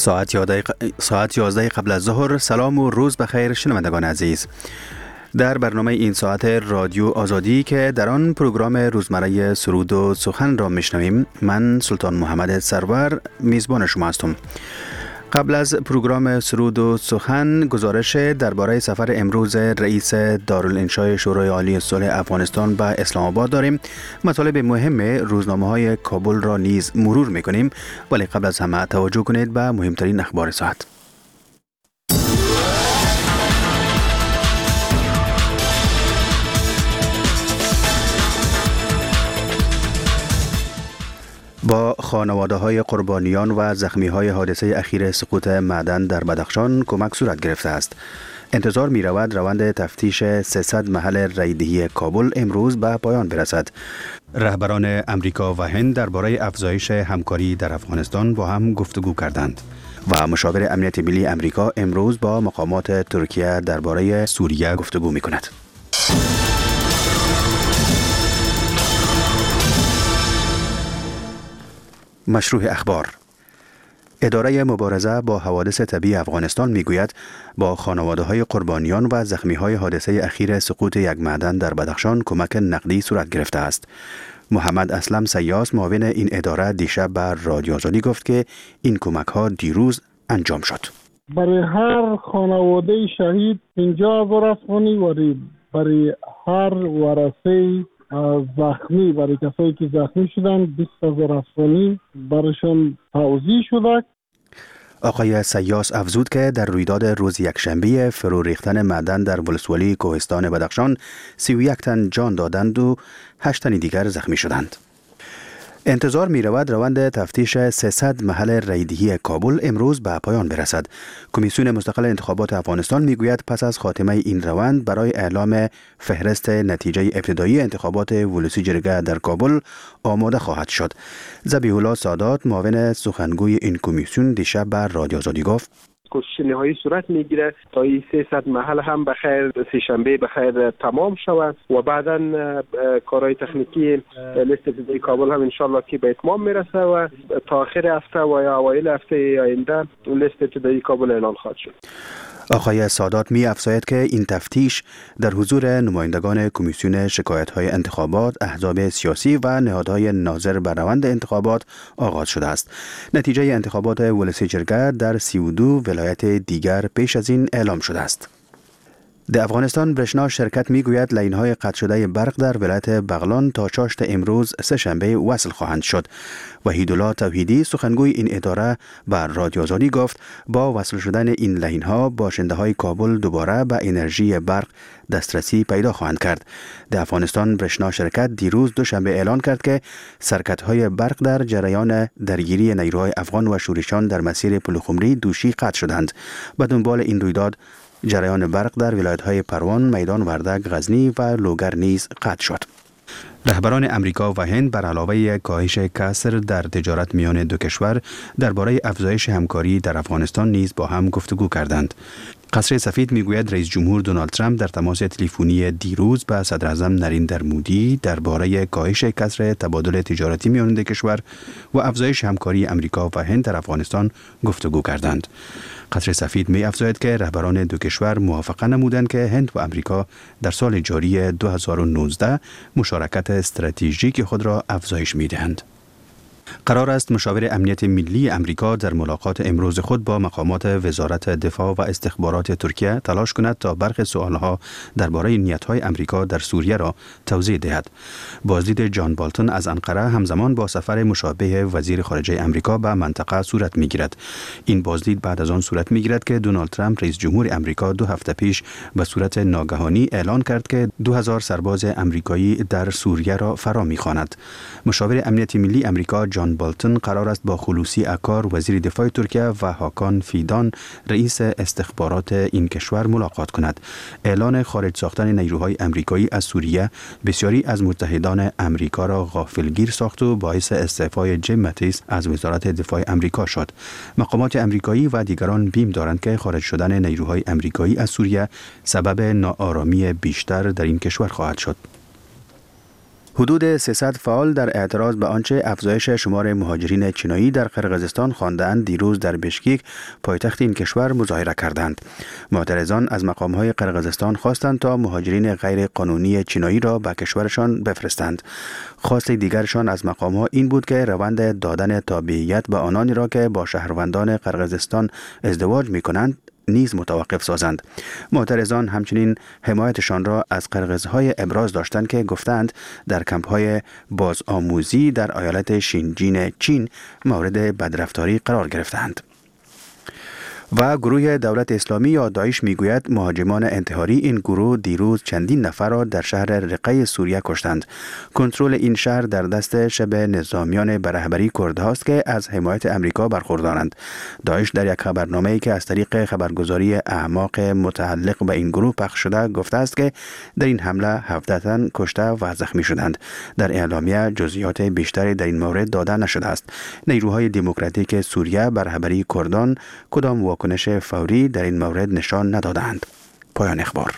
ساعت 11 قبل از ظهر. سلام و روز بخیر شنوندگان عزیز. در برنامه این ساعت رادیو آزادی که در آن پروگرام روزمره سرود و سخن را میشنویم، من سلطان محمد سرور میزبان شما هستم. قبل از پروگرام سرود و سخن گزارش درباره سفر امروز رئیس دارالانشای شورای عالی صلح افغانستان به اسلام آباد داریم. مطالب مهم روزنامه‌های کابل را نیز مرور می‌کنیم، ولی قبل از همه توجه کنید به مهمترین اخبار ساعت. با خانواده‌های قربانیان و زخمی‌های حادثه اخیر سقوط معدن در بدخشان کمک صورت گرفته است. انتظار می‌رود روند تفتیش 300 محل رایدهی کابل امروز به پایان برسد. رهبران امریکا و هند درباره افزایش همکاری در افغانستان با هم گفتگو کردند و مشاور امنیت ملی امریکا امروز با مقامات ترکیه درباره سوریه گفتگو می‌کند. مشروع اخبار. اداره مبارزه با حوادث طبیعی افغانستان میگوید با خانواده‌های قربانیان و زخمی‌های حادثه اخیر سقوط یک معدن در بدخشان کمک نقدی صورت گرفته است. محمد اسلم سیاس معاون این اداره دیشب بر رادیو آزادی گفت که این کمک‌ها دیروز انجام شد. برای هر خانواده شهید 50,000 افغانی و برای هر ورثه زخمی، برای کسایی که زخمی شدن 20,000 افغانی برایشان توزیع شده. آقای سیاس افزود که در رویداد روز یکشنبه فرو ریختن معدن در ولسوالی کوهستان بدخشان 31 تن جان دادند و 8 تن دیگر زخمی شدند. انتظار می رود روند تفتیش 300 محل رایدهی کابل امروز به پایان برسد. کمیسیون مستقل انتخابات افغانستان می گوید پس از خاتمه این روند برای اعلام فهرست نتیجه ابتدایی انتخابات ولسی جرگه در کابل آماده خواهد شد. ذبیح الله سادات معاون سخنگوی این کمیسیون دیشب بر رادیو آزادی گفت کوشش نهایی صورت میگیره تا این 300 محل هم بخیر سه‌شنبه بخیر تمام شود و بعداً کارهای تکنیکی لیست ابتدایی کابل هم انشالله که به اتمام میرسه و تا آخر هفته و یا اوایل هفته آینده لیست ابتدایی کابل اعلان خواهد شد. آقای سادات می افزاید که این تفتیش در حضور نمایندگان کمیسیون شکایت‌های انتخابات، احزاب سیاسی و نهادهای ناظر بر روند انتخابات آغاز شده است. نتیجه انتخابات ولسی جرگه در 32 ولایت دیگر پیش از این اعلام شده است. در افغانستان برشنا شرکت میگوید لاین‌های قطع شده برق در ولایت بغلان تا چاشت امروز سه‌شنبه وصل خواهند شد. وحیدالله توحیدی سخنگوی این اداره بر رادیو آزادی گفت با وصل شدن این لاین‌ها باشنده‌های کابل دوباره به انرژی برق دسترسی پیدا خواهند کرد. در افغانستان برشنا شرکت دیروز دوشنبه اعلان کرد که سرکت‌های برق در جریان درگیری نیروهای افغان و شورشیان در مسیر پلخمری دوشی قطع شدند. به دنبال این رویداد جریان برق در ولایت‌های پروان، میدان وردک، غزنی و لوگر نیز قطع شد. رهبران امریکا و هند بر علاوه کاهش کسر در تجارت میان دو کشور درباره افزایش همکاری در افغانستان نیز با هم گفتگو کردند. قصر سفید میگوید رئیس جمهور دونالد ترامپ در تماس تلفنی دیروز با صدر اعظم نریندر مودی درباره کاهش کسر تبادل تجارتی میان دو کشور و افزایش همکاری امریکا و هند در افغانستان گفتگو کردند. قصر سفید می افزاید که رهبران دو کشور موافقه نمودند که هند و امریکا در سال جاری 2019 مشارکت استراتژیک خود را افزایش می دهند. قرار است مشاور امنیت ملی امریکا در ملاقات امروز خود با مقامات وزارت دفاع و استخبارات ترکیه تلاش کند تا برخی سوالها درباره نیت‌های امریکا در سوریه را توضیح دهد. بازدید جان بالتون از انقره همزمان با سفر مشابه وزیر خارجه امریکا به منطقه صورت می‌گیرد. این بازدید بعد از آن صورت می‌گیرد که دونالد ترامپ رئیس جمهور امریکا 2 هفته پیش به صورت ناگهانی اعلان کرد که 2000 سرباز امریکایی در سوریه را فرا می‌خواند. مشاور امنیت ملی امریکا جان بالتون قرار است با خلوصی اکار وزیر دفاع ترکیه و هاکان فیدان رئیس استخبارات این کشور ملاقات کند. اعلان خارج ساختن نیروهای امریکایی از سوریه بسیاری از متحدان امریکا را غافلگیر ساخت و باعث استعفای جیم ماتیس از وزارت دفاع امریکا شد. مقامات امریکایی و دیگران بیم دارند که خارج شدن نیروهای امریکایی از سوریه سبب ناآرامی بیشتر در این کشور خواهد شد. حدود 300 فعال در اعتراض به آنچه افزایش شمار مهاجرین چینایی در قرقیزستان خواندند دیروز در بشکیک پایتخت این کشور مظاهره کردند. معترضان از مقام‌های قرقیزستان خواستند تا مهاجرین غیر قانونی چینایی را به کشورشان بفرستند. خواست دیگرشان از مقام‌ها این بود که روند دادن تابعیت به آنانی را که با شهروندان قرقیزستان ازدواج می‌کنند نیز متوقف سازند. معترضان همچنین حمایتشان را از قرقیزهای ابراز داشتند که گفتند در کمپ‌های بازآموزی در ایالت شینجین چین مورد بدرفتاری قرار گرفتند. و گروه دولت اسلامی یا داعش میگوید مهاجمان انتحاری این گروه دیروز چندین نفر را در شهر رقه سوریه کشتند. کنترل این شهر در دست شبه نظامیان به رهبری کردهاست که از حمایت امریکا برخوردارند. داعش در یک خبرنامه‌ای که از طریق خبرگزاری اعماق متعلق به این گروه پخش شده گفته است که در این حمله 17 تن کشته و زخمی شدند. در اعلامیه جزئیات بیشتری در این مورد داده نشده است. نیروهای دموکراتیک سوریه به رهبری کردان کدام واکنش فوری در این مورد نشان ندادند. پایان اخبار.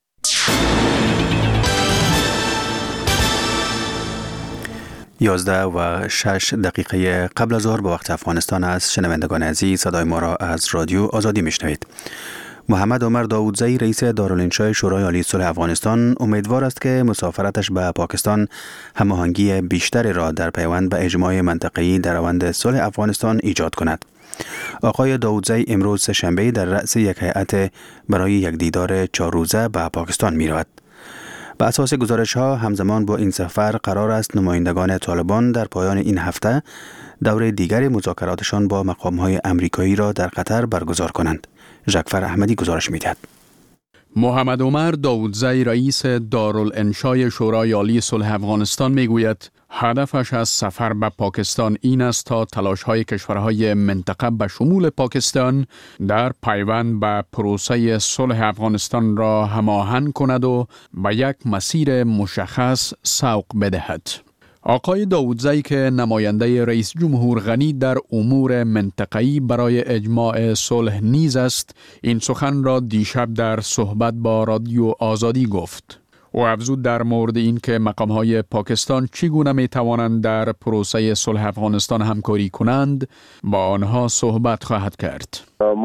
یازده و 6 دقیقه قبل از ظهر به وقت افغانستان است. شنوندگان عزیز، صدای ما را از رادیو آزادی میشنوید. محمد عمر داودزئی رئیس دارالانشای شورای عالی صلح افغانستان امیدوار است که مسافرتش به پاکستان هماهنگی بیشتری را در پیوند به اجماع منطقه‌ای در روند صلح افغانستان ایجاد کند. آقای داودزئی امروز سه‌شنبه در رأس یک هیئت برای یک دیدار 4 روزه به پاکستان می رود. به اساس گزارش ها همزمان با این سفر قرار است نمایندگان طالبان در پایان این هفته دور دیگر مذاکراتشان با مقام های امریکایی را در قطر برگزار کنند. ژکفر احمدی گزارش می دهد. محمد عمر داودزئی رئیس دارالانشای شورای عالی صلح افغانستان میگوید هدفش از سفر به پاکستان این است تا تلاش‌های کشورهای منطقه به شمول پاکستان در پیوند به پروسه صلح افغانستان را هماهنگ کند و به یک مسیر مشخص سوق بدهد. آقای داودزئی که نماینده رئیس جمهور غنی در امور منطقه‌ای برای اجماع صلح نیز است، این سخن را دیشب در صحبت با رادیو آزادی گفت. او افزود در مورد این که مقام‌های پاکستان چگونه می‌توانند در پروسه صلح افغانستان همکاری کنند با آنها صحبت خواهد کرد.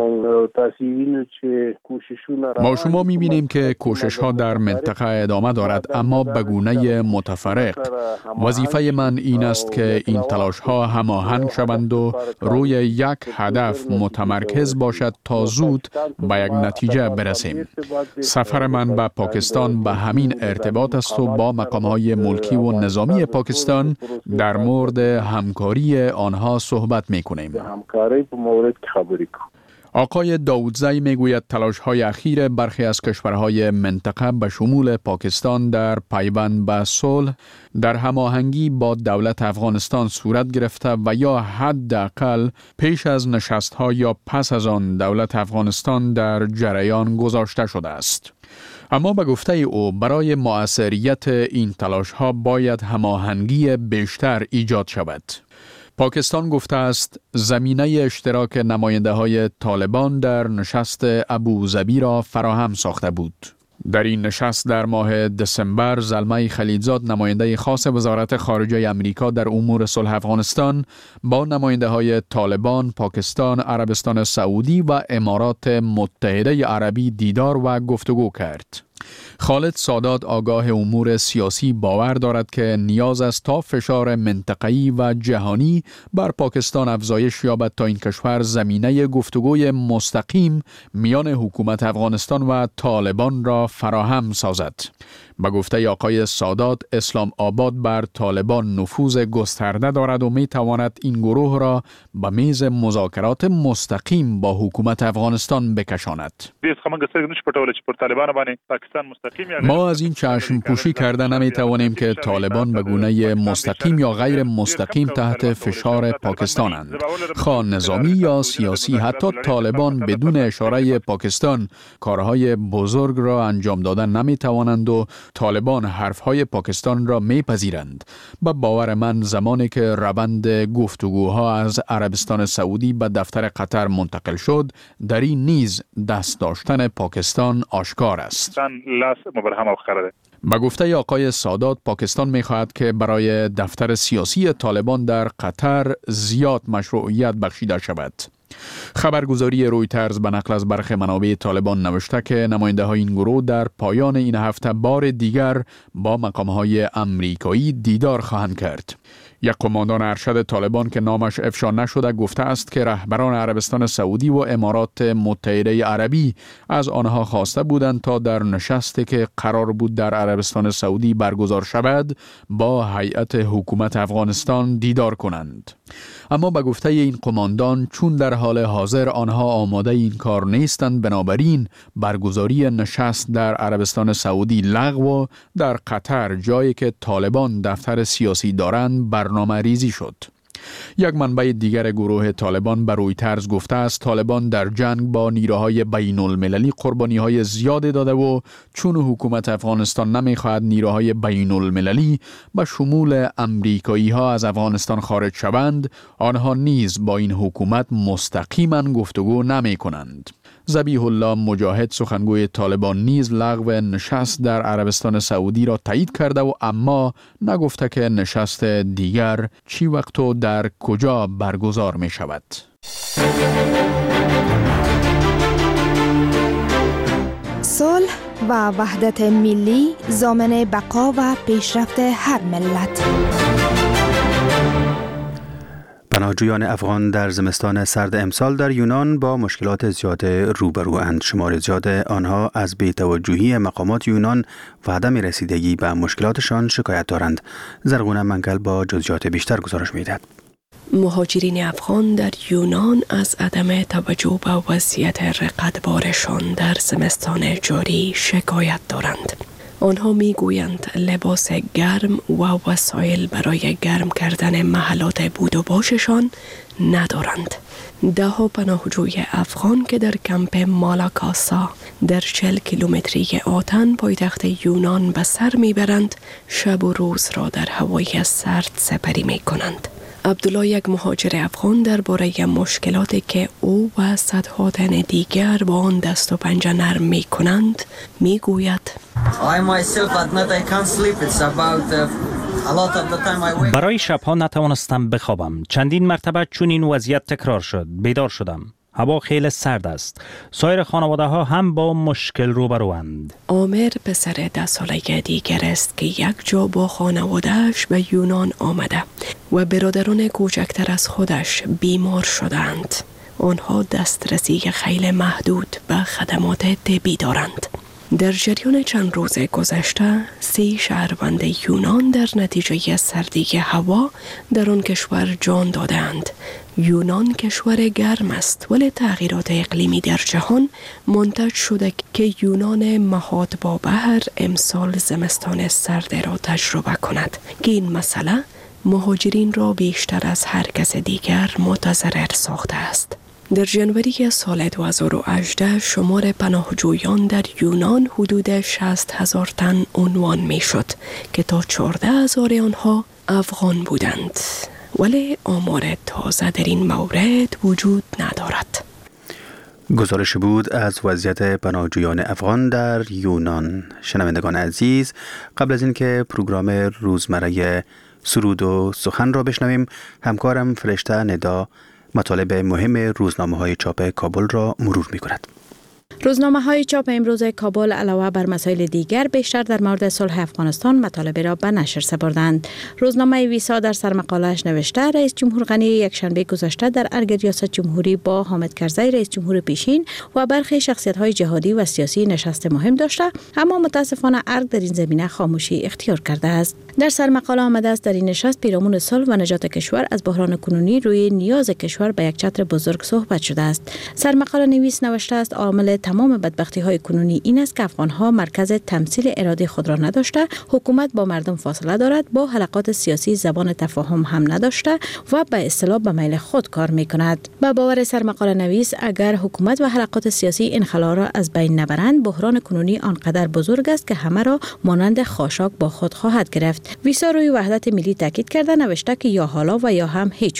ما شما می‌بینیم که کوشش‌ها در منطقه ادامه دارد، اما به گونه متفرق. وظیفه من این است که این تلاش‌ها هماهنگ شوند و روی یک هدف متمرکز باشد تا زود به یک نتیجه برسیم. سفر من به پاکستان به همین ارتباط است و با مقام‌های ملکی و نظامی پاکستان در مورد همکاری آنها صحبت می‌کنیم. آقای داودزئی میگوید تلاش‌های اخیر برخی از کشورهای منطقه به شمول پاکستان در پیوند به صلح در هماهنگی با دولت افغانستان صورت گرفته و یا حداقل پیش از نشست‌ها یا پس از آن دولت افغانستان در جریان گذاشته شده است. اما به گفته او برای مؤثریت این تلاش‌ها باید هماهنگی بیشتر ایجاد شود. پاکستان گفته است زمینه اشتراک نماینده‌های طالبان در نشست ابوظبی را فراهم ساخته بود. در این نشست در ماه دسامبر زلمه خلیلزاد نماینده خاص وزارت خارجه امریکا در امور صلح افغانستان با نماینده‌های طالبان، پاکستان، عربستان سعودی و امارات متحده عربی دیدار و گفتگو کرد. خالد سادات آگاه امور سیاسی باور دارد که نیاز است تا فشار منطقه‌ای و جهانی بر پاکستان افزایش یابد تا این کشور زمینه گفتگوی مستقیم میان حکومت افغانستان و طالبان را فراهم سازد. به گفته آقای سادات، اسلام آباد بر طالبان نفوذ گسترده دارد و می تواند این گروه را به میز مذاکرات مستقیم با حکومت افغانستان بکشاند. ما از این چشم پوشی کرده نمی توانیم که طالبان به گونه مستقیم یا غیر مستقیم تحت فشار پاکستانند. خواه نظامی یا سیاسی، حتی طالبان بدون اشاره پاکستان کارهای بزرگ را انجام دادن نمی توانند و طالبان حرفهای پاکستان را میپذیرند. به باور من زمانی که روند گفتگوها از عربستان سعودی به دفتر قطر منتقل شد، در این نیز دست داشتن پاکستان آشکار است. با گفته آقای سادات، پاکستان می‌خواهد که برای دفتر سیاسی طالبان در قطر زیاد مشروعیت بخشیده شود. خبرگزاری رویترز به نقل از برخی منابع طالبان نوشته که نماینده‌های این گروه در پایان این هفته بار دیگر با مقام‌های آمریکایی دیدار خواهند کرد. یک قماندان ارشد طالبان که نامش افشا نشده گفته است که رهبران عربستان سعودی و امارات متحده عربی از آنها خواسته بودند تا در نشستی که قرار بود در عربستان سعودی برگزار شود با هیئت حکومت افغانستان دیدار کنند. اما به گفته این قماندان چون در حال حاضر آنها آماده این کار نیستند، بنابراین برگزاری نشست در عربستان سعودی لغو و در قطر، جایی که طالبان دفتر سیاسی دارند، برنامه ریزی شد. یک منبع دیگر گروه طالبان به رویترز گفته است طالبان در جنگ با نیروهای بین المللی قربانی‌های زیادی داده و چون حکومت افغانستان نمی‌خواهد نیروهای بین المللی به شمول امریکایی‌ها از افغانستان خارج شوند، آنها نیز با این حکومت مستقیما گفتگو نمی‌کنند. ذبیح الله مجاهد، سخنگوی طالبان، نیز لغو نشست در عربستان سعودی را تایید کرده و اما نگفته که نشست دیگر چی وقت و در کجا برگزار می شود. صلح و وحدت ملی ضامن بقا و پیشرفت هر ملت. پناهجویان افغان در زمستان سرد امسال در یونان با مشکلات زیاد روبرواند. شمار زیاد آنها از بی‌توجهی مقامات یونان و عدم رسیدگی به مشکلاتشان شکایت دارند. زرغونه منگل با جزئیات بیشتر گزارش می‌دهد. مهاجرین افغان در یونان از عدم توجه به وضعیت رقتبارشان در زمستان جاری شکایت دارند. آنها میگویند لباس گرم و وسایل برای گرم کردن محلات بود و باششان ندارند. ده‌ها پناهجوی افغان که در کمپ مالاکاسا در 40 کیلومتری آتن پایتخت یونان به سر میبرند، شب و روز را در هوای سرد سپری میکنند. عبدالله، یک مهاجر افغان، درباره مشکلاتی که او و صدها تن دیگر با آن دست و پنجه نرم می کنند می گوید: برای شبها نتوانستم بخوابم. چندین مرتبه چون این وضعیت تکرار شد بیدار شدم. هوا خیلی سرد است. سایر خانواده ها هم با مشکل روبروند. عامر پسر 10 ساله دیگر است که یک جا با خانوادهش به یونان آمده و برادران کوچکتر از خودش بیمار شدند. آنها دسترسی خیلی محدود به خدمات طبی دارند. در جریان چند روز گذشته 3 شهروند یونان در نتیجه سردی هوا در آن کشور جان دادند. یونان کشور گرم است ولی تغییرات اقلیمی در جهان منتج شده که یونان محاط با بحر امسال زمستان سرد را تجربه کند که این مسئله مهاجرین را بیشتر از هر کس دیگر متضرر ساخته است. در ژانویه سال 2018 شمار پناهجویان در یونان حدود 60,000 تن عنوان می شد که تا 14,000 آنها افغان بودند. ولی آمار تازه در این مورد وجود ندارد. گزارش بود از وضعیت پناهجویان افغان در یونان. شنوندگان عزیز، قبل از اینکه پروگرام روزمره سرود و سخن را بشنویم، همکارم فرشته ندا مطالب مهم روزنامه‌های چاپ کابل را مرور می‌کند. روزنامه‌های چاپ امروز کابل علاوه بر مسائل دیگر بیشتر در مورد صلح افغانستان مطالب را به نشر سپردند. روزنامه ویسا در سرمقاله‌اش نوشته رئیس جمهور غنی یکشنبه گذشته در ارگ ریاست جمهوری با حامد کرزی رئیس جمهور پیشین و برخی شخصیت‌های جهادی و سیاسی نشست مهم داشته، اما متاسفانه ارگ در این زمینه خاموشی اختیار کرده است. در سرمقاله آمده است در این نشست پیرامون صلح و نجات کشور از بحران کنونی روی نیاز کشور به یک چتر بزرگ صحبت شده است. سرمقاله نویس نوشته است عامل تمام بدبختی‌های کنونی این است که افغان‌ها مرکز تمثیل اراده خود را نداشته، حکومت با مردم فاصله دارد، با حلقات سیاسی زبان تفاهم هم نداشته و به اصطلاح به میل خود کار می‌کند. با باور سرمقاله نویس اگر حکومت و حلقات سیاسی این خلا را از بین نبرند، بحران کنونی آنقدر بزرگ است که همه را مانند خاشاک با خود خواهد گرفت. ویسا روی وحدت ملی تاکید کرده نوشته که یا حالا و یا هم هیچ وقت.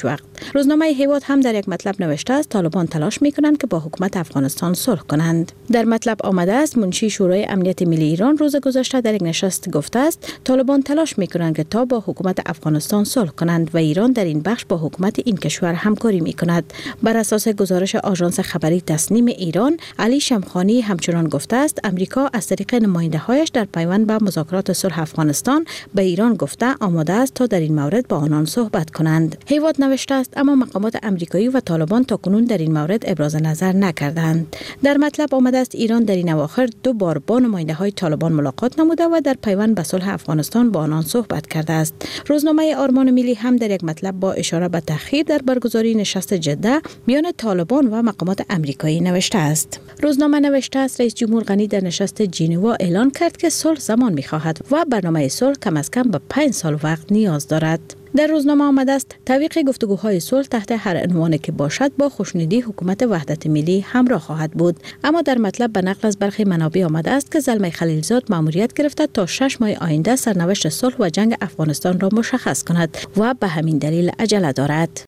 روزنامه هیواد هم در یک مطلب نوشته است طالبان تلاش می‌کنند که با حکومت افغانستان صلح کنند. در مطلب آمده است منشی شورای امنیت ملی ایران روز گذشته در یک نشست گفته است طالبان تلاش می‌کنند که تا با حکومت افغانستان صلح کنند و ایران در این بخش با حکومت این کشور همکاری می‌کند. بر اساس گزارش آژانس خبری تسنیم ایران، علی شمخانی همچنان گفته است امریکا از طریق نماینده‌هایش در پیوند به مذاکرات صلح افغانستان به ایران گفته آماده است تا در این مورد با آنان صحبت کنند. هیواد نوشته است اما مقامات امریکایی و طالبان تاکنون در این مورد ابراز نظر نکردند. در مطلب آمده است ایران در این اواخر 2 بار با نماینده‌های طالبان ملاقات نموده و در پیوند به صلح افغانستان با آنان صحبت کرده است. روزنامه آرمان ملی هم در یک مطلب با اشاره به تأخیر در برگزاری نشست جده میان طالبان و مقامات امریکایی نوشته است. روزنامه نوشته است رئیس جمهور غنی در نشست ژنوا اعلان کرد که صلح زمان می‌خواهد و برنامه صلح کم از کم به 5 سال وقت نیاز دارد. در روزنامه آمده است تعویق گفتگوهای صلح تحت هر عنوانی که باشد با خوشنودی حکومت وحدت ملی همراه خواهد بود. اما در مطلب به نقل از برخی منابع آمده است که زلمه خلیلزاد مأموریت گرفته تا 6 ماه آینده سرنوشت صلح و جنگ افغانستان را مشخص کند و به همین دلیل عجله دارد.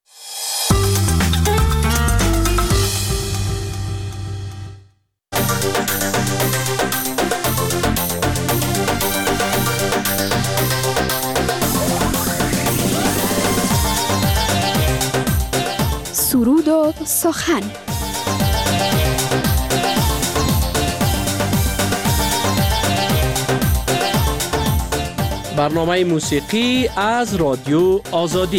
سرود و سخن. برنامه موسیقی از رادیو آزادی.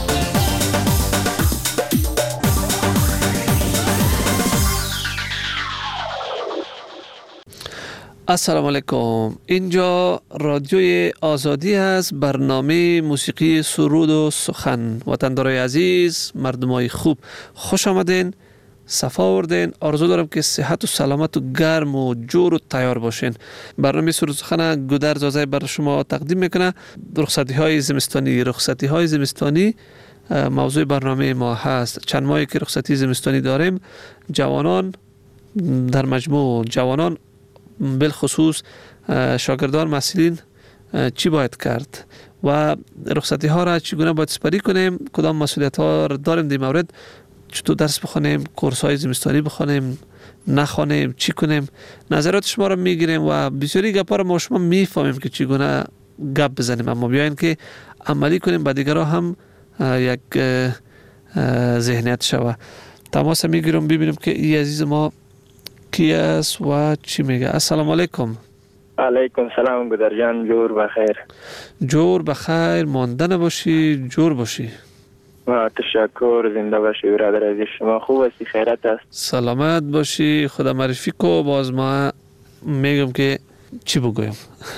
السلام علیکم. اینجا رادیوی آزادی است. برنامه موسیقی سرود و سخن. وطندارای عزیز، مردمای خوب، خوش آمدین، صفا آوردین. آرزو دارم که صحت و سلامت و گرم و جور و تیار باشین. برنامه سرود و سخن گودرز آزای بر شما تقدیم میکنه. رخصتی های زمستانی موضوع برنامه ما هست. چند ماهی که رخصتی زمستانی داریم، جوانان در مجموع جوانان بالخصوص شاگردان محصلین چی باید کرد و رخصتی ها را چگونه باید سپری کنیم، کدام مسئولیت ها را داریم در مورد، چطور درس بخونیم، کورس های زمستانی بخونیم، نخوانیم، چی کنیم، نظرات شما را میگیریم و بسیاری گپا را ما شما میفهمیم که چگونه گپ بزنیم، اما بیاین که عملی کنیم با دیگرها هم یک ذهنیت شوه. تماس میگیرم ببینیم که این عزیز ما کی است و چی میگه. السلام علیکم. علیکم سلام گودر جان، جور بخیر. جور بخیر، ماندن باشی، جور باشی. تشکر، زنده باشی برادر عزیز. شما خوب هستی؟ خیرت است؟ سلامت باشی، خدا معرفی کو. باز ما میگم که چی بگویم.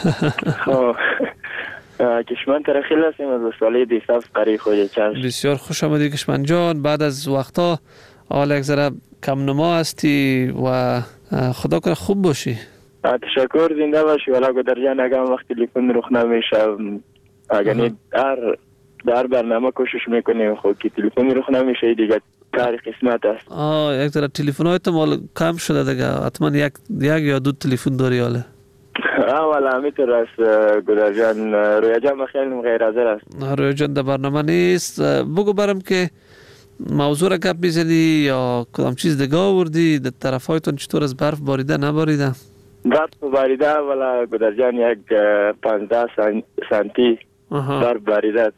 کشمن ترخیل هستیم از سالی دیساف قریب خود چشم. بسیار خوش آمدی کشمن جان. بعد از وقتا حالا یک ذره کم نما هستی و خدا کنه خوب باشی. تشکر، زنده باشی. والا گودر جان اگر وقتی تلفن رخ نمیشه، اگر در برنامه کوشش میکنیم خود که تلفن رخ نمیشه دیگه کار قسمت است. یک ذره تلفن‌هایت مال کم شده دیگه. حتما یک یا دو تلفن داری حالا. والا همینطور است گودر جان. رویا جان خیلی غیر حاضر است. رویا جان در برنامه نیست. بگو برام که موضوع را گپ میزنی یا کدام چیز دیگه آوردی؟ در طرفایتون چطور از برف باریده نباریده؟ برف باریده والا گودر جان، یک 15 سانتی برف باریده.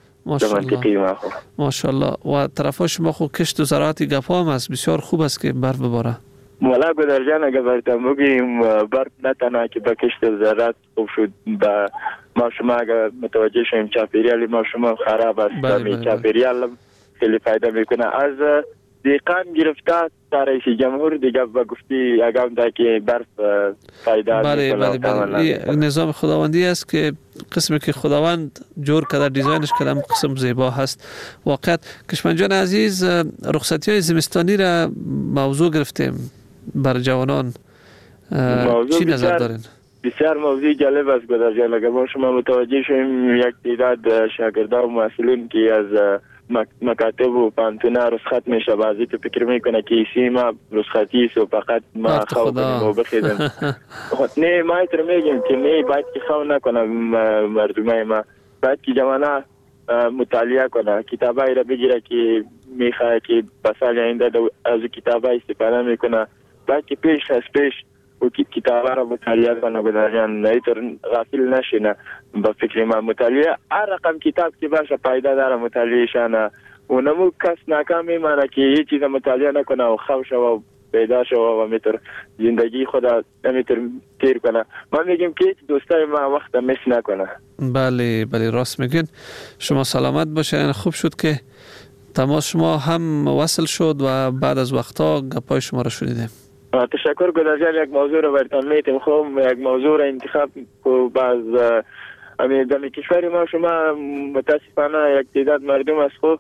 ماشاءالله. و طرفای شما خود کشت و زراعتی گپ هم است، بسیار خوب است که برف بباره. والا گودر جان اگر برتم بگیم برف نه تنها که با کشت و زراعت خوب شد، با ما شما اگر متوجه شویم چاپیریال ما شما خراب است. چاپیریال خیلی فایده میکنه. از دیقان گرفته تا رئیس جمهور دیگه با گفتی اگر که برف فایده بله. نظام خداوندی است که قسمی که خداوند جور کرده، دیزاینش کرده، قسم زیبا هست. واقعیت کشمن جان عزیز، رخصتی های زمستانی را موضوع گرفتیم بر جوانان. چی نظر دارین؟ بسیار موضوع جالب است گودر جان. اگر ما شما متوجه شویم یک تعداد شاگردان و محصلین که از مکاتب و پانتونا رخصت میشه، بعضی تو فکر میکنه که سیما رخصتی است و فقط ما خواب کنیم و بخیزیم. نه، ما ایتر میگیم که نه، باید که خواب نکنه مردمه ما، باید که جوانه مطالعه کنه، کتابایی را بگیره که میخواه که به سال آینده از کتاب استفاده میکنه، بلکه پیش از پیش و کتاب را مطالعه کنه برادر جان، اینطور غافل نشینه. با فکر من مطالعه هر رقم کتاب که باشه پیدا داره مطالعه شانه و نمو کس ناکام میمانه که هیچ چیز مطالعه نکنه و خواب شو و پیدا شو و میتر زندگی خدا نمیتر تیر کنه. من میگم که دوستای ما وقت مس نکنه. بله راست میگین. شما سلامت باشین. خوب شد که تماس شما هم وصل شد و بعد از وقتا گپای شما را شنیدیم. تشکر گذاشتن. یک موضوع رو براتون میتیم، خب یک موضوع رو انتخاب کو باز در کشور ما شما متاسفانه یک تعداد مردم از خود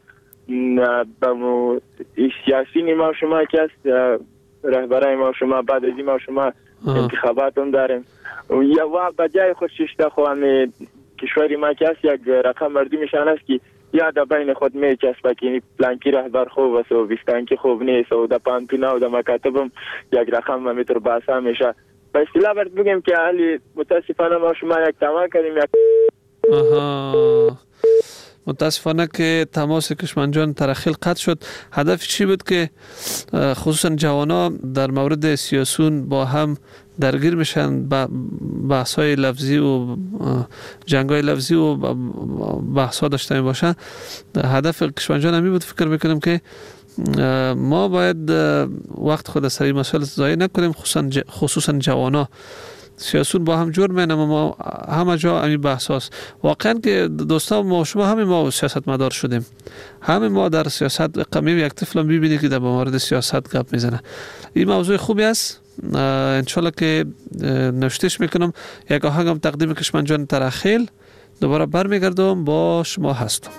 سیاسی ما شما که است رهبرای ما شما بعد از ما شما انتخابات هم داریم یا بجای خود ششته خو هم کشوری ما که است یک رقم مردمشان است که یا در بین خود میچسبه که پلانکی رهبر خوب است و بیستانکی خوب نیست و در پانتونا و در مکاتب هم یک رقم میتر باسا میشه. به اصطلاح برد بگیم که حالی متاسفانه ما شما یک تمام کردیم متاسفانه که تماس کشمنجان ترخیل قطع شد. هدف چی بود که خصوصا جوانا در مورد سیاسون با هم درگیر میشن، بحث‌های لفظی و جنگ‌های لفظی و بحث‌ها داشته باشن. هدف کشمنجان همی بود فکر میکنم که ما باید وقت خود سر این مسائل ضایع نکنیم، خصوصا جوانا. سیاسون با هم جور مینم ما همه جا همین بحث هست. واقعا که دوستان ما شما همه ما سیاست مدار شدیم، همه ما در سیاست قمی یک طفل میبینی که در مورد سیاست گپ میزنه. این موضوع خوبی است، انشالله که نوشتش میکنم. یک آهنگم تقدیم کشمنجان ترخیل، دوباره برمیگردم با شما هستم.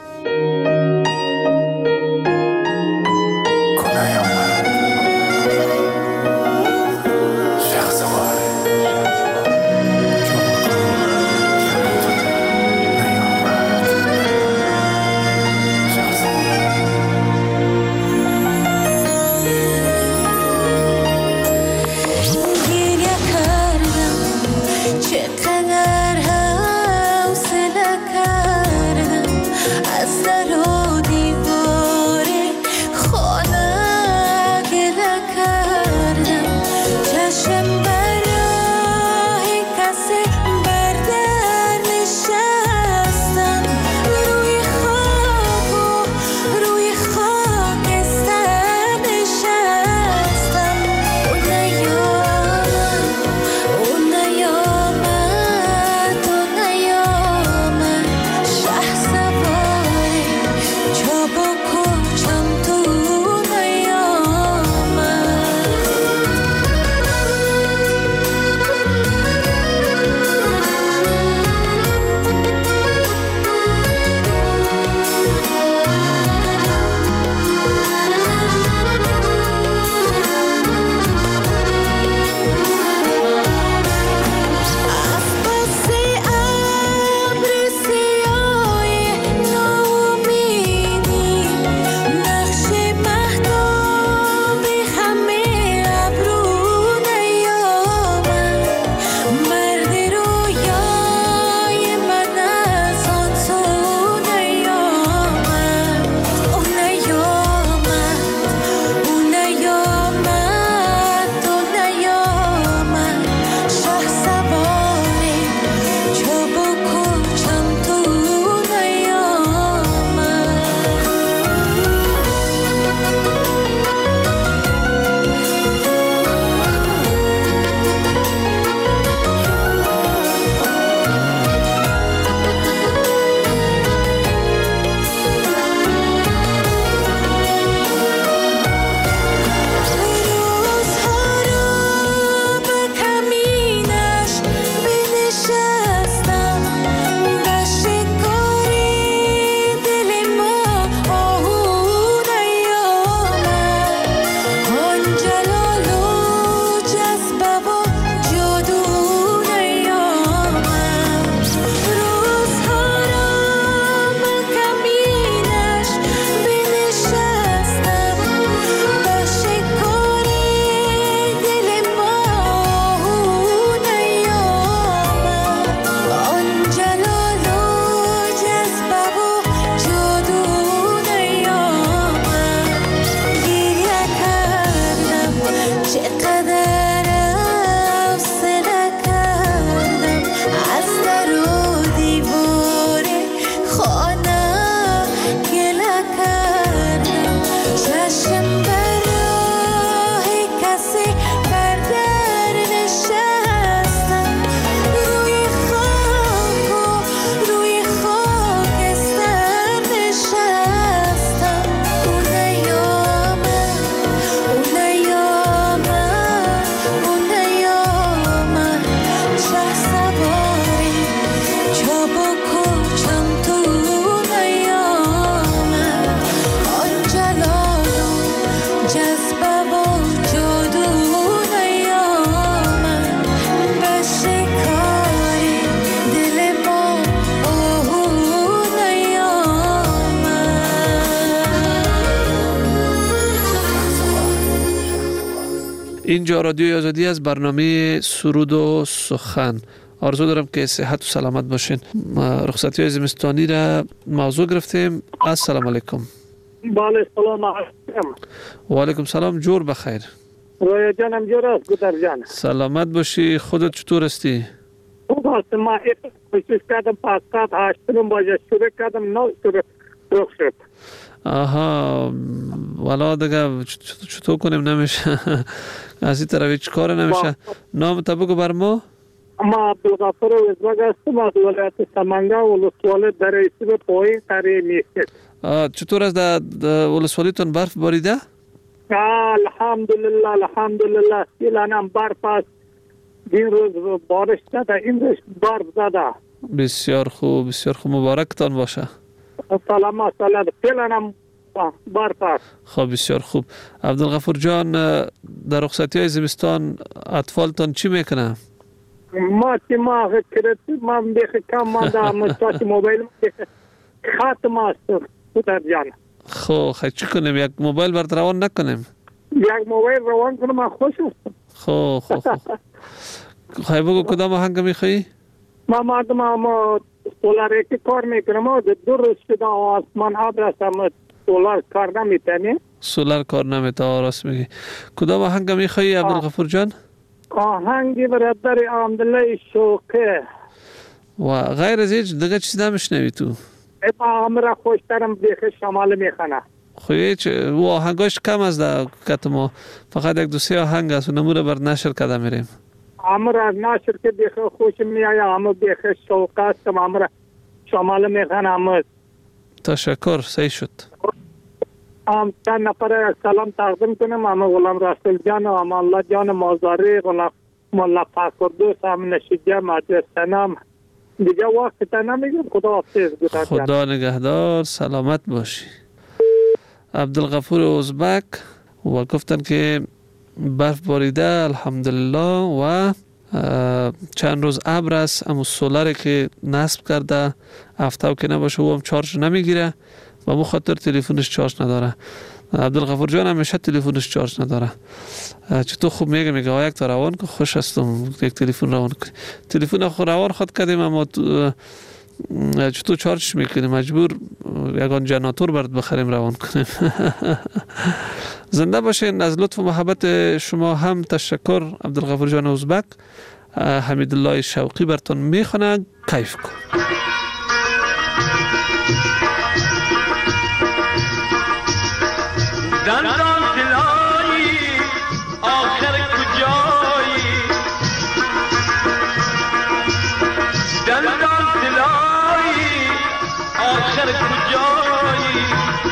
از در اینجا رادیوی آزادی از برنامه سرود و سخن. آرزو دارم که صحت و سلامت باشین. رخصتی زمستانی را موضوع گرفتیم. السلام علیکم. بله سلام علیکم. و علیکم سلام. جور بخیر. رویا جانم جور است گودر جان. سلامت باشی. خودت چطور هستی؟ خوب است. ما کوشش کردم پس ساعت 8 بجه شروع کردم 9 رخ شد. آها والا دیگه چطور کنیم نمیشه. از این طرف هیچ کار نمیشه. نام تا بگو بر ما. ما عبدالغفور وزبگ هستم از ولایت سمنگا ولسوالی در ایسیب پایین قریه میست. چطور از در ولسوالیتون برف باریده؟ الحمدلله الحمدلله سیلانم برف است. این روز بارش زده این روز برف زده. بسیار خوب بسیار خوب. مبارکتان باشه. سلامت سلامت. سیلانم برف است. خب بسیار خوب. عبدالغفور جان در رخصتی های زمستان اطفالتان چی میکنه؟ ما بیخی کم ما در مستاش موبایل خاتم است بودر جان. خب خیلی چی کنیم؟ یک موبایل برد روان نکنیم؟ یک موبایل روان کنم من خوش هستم. خب خیلی بگو کدام آهنگ میخوایی؟ ما مردم ما سولار که کار میکنم دو روز شده آسمان ابر است اما سولار کار نمیتنه. سولار کار نمیتنه راست میگی. کدام آهنگ میخوایی عبدالغفور جان؟ آهنگی برادر عبدالله شوقه. و غیر از هیچ دیگه چیز نمیشنوی تو؟ امرا خوشترم بیخ شمال میخنه. خب هیچ و آهنگاش کم از ده کت ما فقط یک دو سه آهنگ است و نموره بر نشر کده میریم. امرا نشر که بیخ خوش میایه اما بیخ شوقه است امرا شمال میخنه اما. تشکر صحیح شد. چند نفر سلام تقدیم کنم اما غلام رسول جان و اما الله جان مازاری غلام مولا فاکردوس هم نشیجه مجلس سنم دیگه وقت تا نمیگم. خدا حافظ. خدا نگهدار. سلامت باشی. عبدالغفور ازبک و گفتن که برف باریده الحمدلله و چند روز ابر است اما سولاری که نصب کرده هفته که نباشه و هم چارج نمیگیره و مخاطر تلفنش چارج نداره. عبدالغفور جان همیشه تلفنش چارج نداره. چطور خوب میگه یک تا روان که خوش هستم یک تلفن روان کنی. تلفن خود روان خود کردیم اما چطور چارج میکنیم مجبور یگان جنراتور برد بخریم روان کنیم. زنده باشین. از لطف و محبت شما هم تشکر. عبدالغفور جان ازبک. حمیدالله شوقی براتون میخونه. کیف کن. دندان تلایی آخر کجایی دندان تلایی آخر کجایی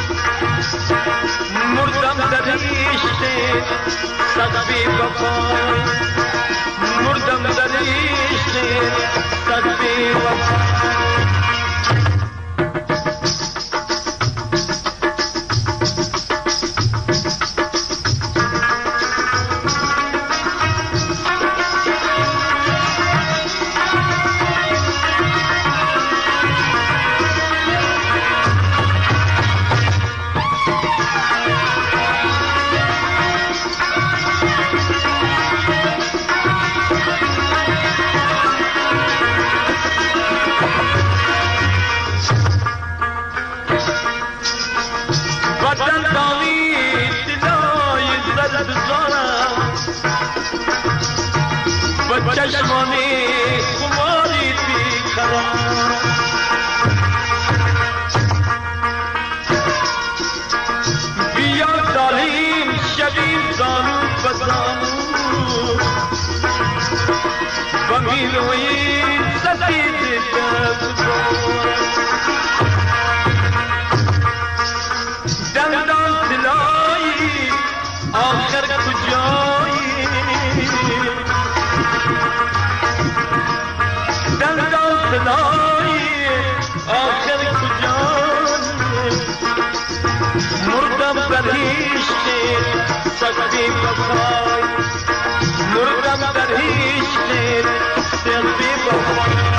مردم در عشق سقفی وفای مردم در عشق سقفی وفای چشمانی خماری بیقرار بیا داریم شبیم زانو بزانو و میلوی سفید دندان تلایی آخر کجایی دندان تلایی آخر کجایی مردم در عشق سقفی وفای مردم در عشق سقفی وفای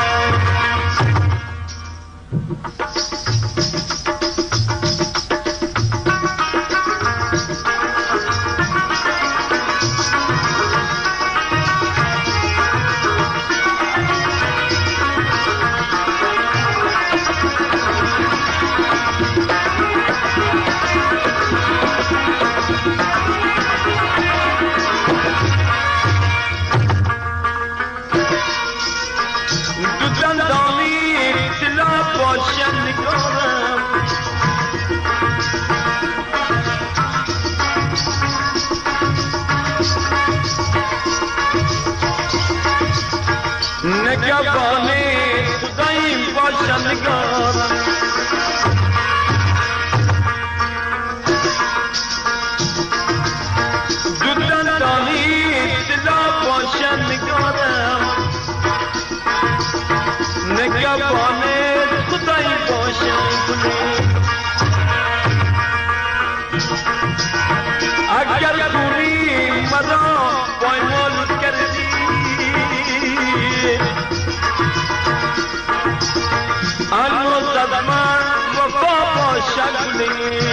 باشندگانم دودن دانی دلا باشندگانم نگهبان خدای باشم کنی اگر دوری مرا پایمال کردی هنوز از من وفا باشد کنی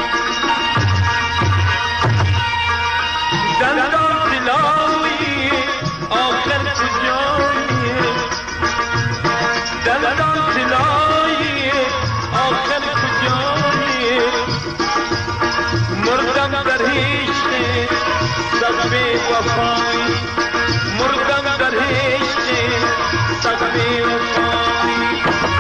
دندان دلاوی آخر کجایی دندان دلایی آخر کجایی مردم در هیچ سب وفایی مردم در هیچ سب وفایی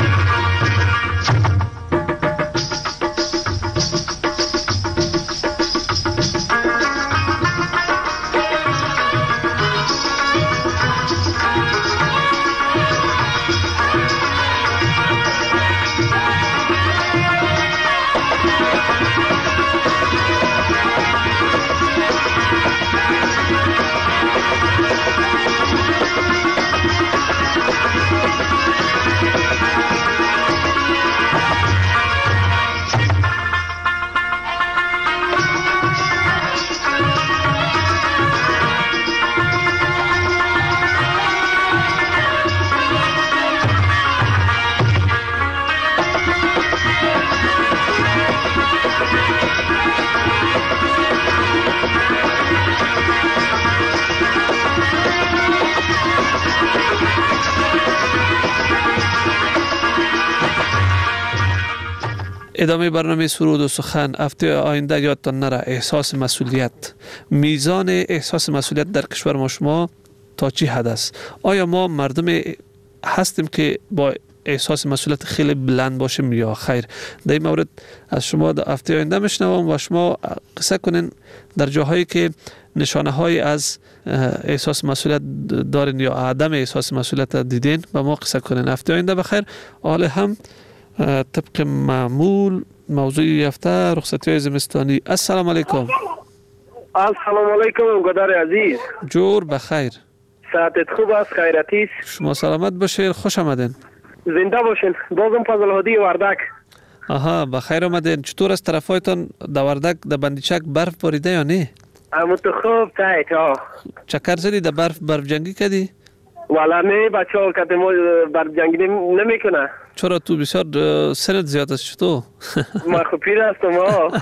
ادامه برنامه سرود و سخن. هفته آینده یادتان نره احساس مسئولیت، میزان احساس مسئولیت در کشور ما شما تا چی حد است؟ آیا ما مردم هستیم که با احساس مسئولیت خیلی بلند باشیم یا خیر؟ در این مورد از شما در هفته آینده میشنوم و شما قصه کنین در جاهایی که نشانه های از احساس مسئولیت دارین یا عدم احساس مسئولیت دیدین با ما قصه کنین. هفته آینده بخیر. حال هم طبق معمول موضوع هفته رخصتی های زمستانی. السلام علیکم. السلام علیکم گدار عزیز. جور بخیر. ساعتت خوب است؟ خیرتی است؟ شما سلامت باشید. خوش آمدین. زنده باشین. بازم فضل هادی وردک. آها بخیر آمدین. چطور از طرفایتان در وردک در بندیچک برف باریده یا نه؟ اما تو خوب تایت ها. چکر زدی در برف جنگی کردی؟ والا نه بچه ها که ما برف جنگی نمی کنه. چرا تو بسیار سنت زیاد است چطور؟ ما خب پیر هستم ها.